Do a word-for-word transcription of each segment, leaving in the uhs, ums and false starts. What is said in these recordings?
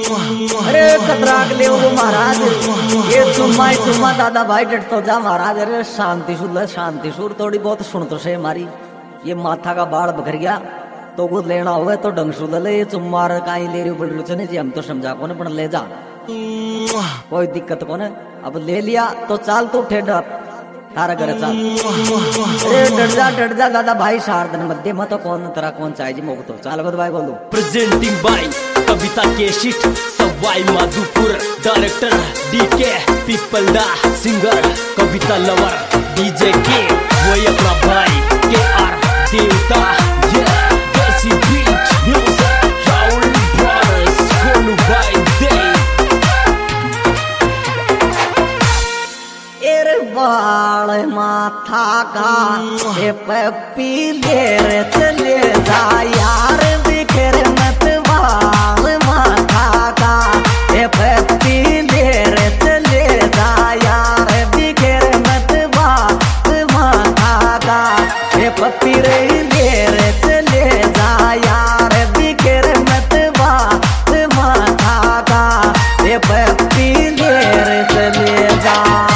अरे कतराक ले वो महाराज ये चुम्मा ही चुम्मा दादा भाई डट तो जा महाराज। अरे शांति सुर शांति सुर थोड़ी बहुत सुन तो से हमारी ये माथा का बाढ़ बखर गया तो कुछ लेना होगा तो ढंग सुध ले। ये चुम्मा कहीं ले रही बड़ी रुचने जी हम तो समझा कौन पण ले जा कोई दिक्कत कौन है। अब ले लिया तो चाल तो ठेडा तारा घर चाल। अरे डट जा डट जा दादा भाई शारदन मध्य मत कौन तरह कौन चाहिए जी मोक तो चाल बद भाई बोल दो। प्रेजेंटिंग बाय कविता केशिट सवाई माधोपुर डायरेक्टर डीके पीपल दा सिंगर कविता लवर डीजे के वही अपना भाई के आर देवता ये देसी बीच म्यूजिक राउल ब्रदर्स कोलू बाय दे। एरे बाल माथा का ए पप्पी ले रे चले जा यार बिखर मत बाल माथा का ए पप्पी ले रे चले जा यार बिखर मत बाल माथा का ए पप्पी रे ले रे चले जा यार बिखर मत बाल माथा का ए पप्पी ले रे चले जा।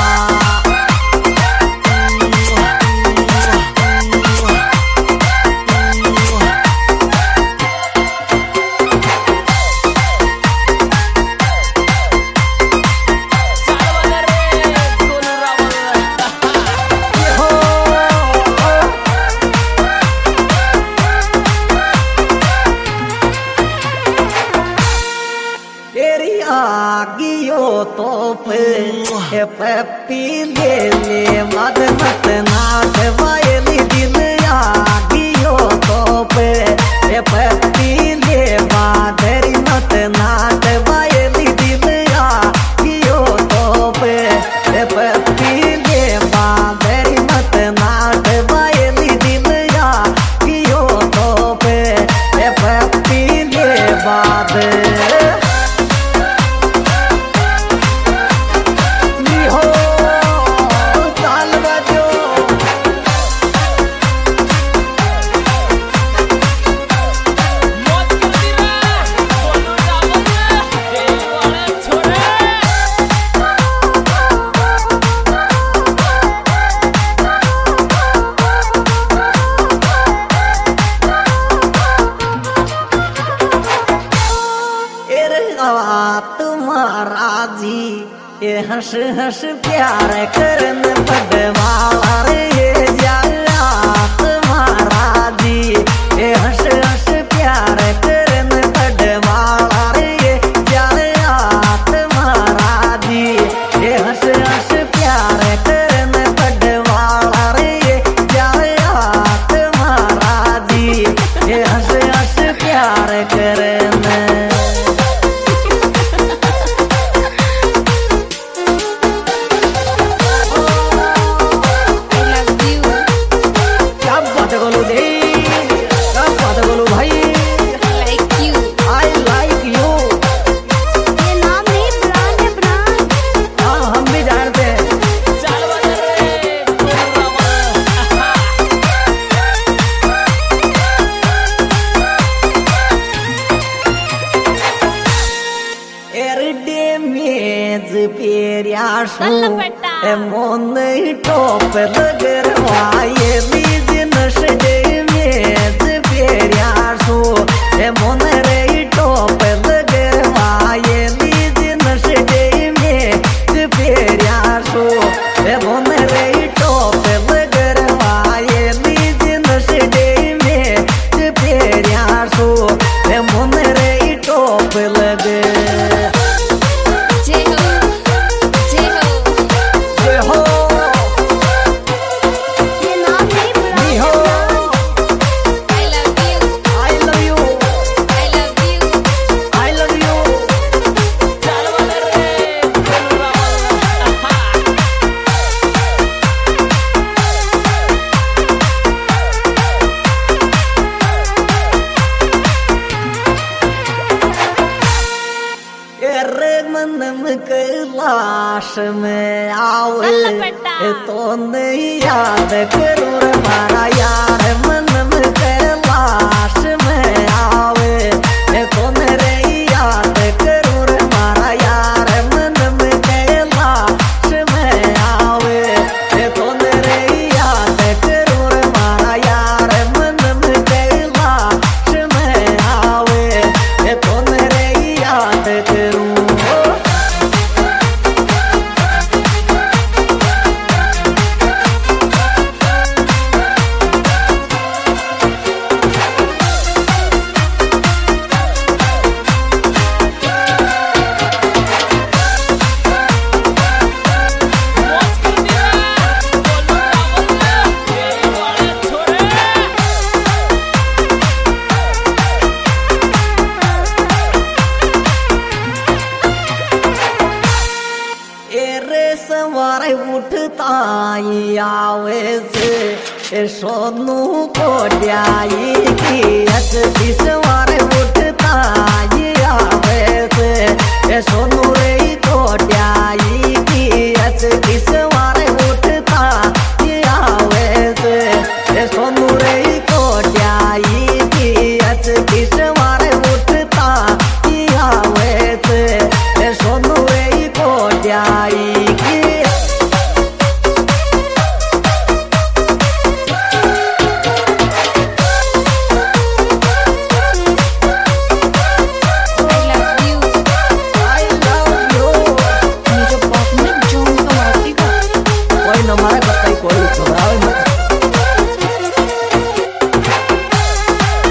तो पे पप्पी ले ले मद मत नाथ वायली दिल आगियो तो पे पप्पी ले बादरी मत नाथ वायली दिल आगियो तो पे पप्पी ले बादरी मत नाथ वायली दिल आगियो तो पे पप्पी ले बादरी तुम्हारा जी ये हंस हंस प्यार करन पड़वाला रे ये जाया तुम्हारा जी ये हंस हंस प्यार करन पड़वाला रे ये जाया तुम्हारा जी ये हंस हंस प्यार करन पड़वाला रे ये जाया तुम्हारा जी ये हंस हंस प्यार करन। मोन टोप लगर वाये बीज नश दे मेज पेरियासो मोन रे टोप लगर वाये बीज नश दे मेज पेरियासो मोन रे टोप लगर वाये बीज नश दे मेज पेरियासो मोन रे टोप लगर। कैलाश में आवे तो नहीं याद करूँ मारा यार मन में कैलाश में आवे तो मेरे याद करूँ उठता ही आवे से ए सोनू कोड्याई की अति सवार उठता ही आवे से ए सोनू रे कोड्याई की अति सवार उठता ही आवे से ए सोनू रे कोड्याई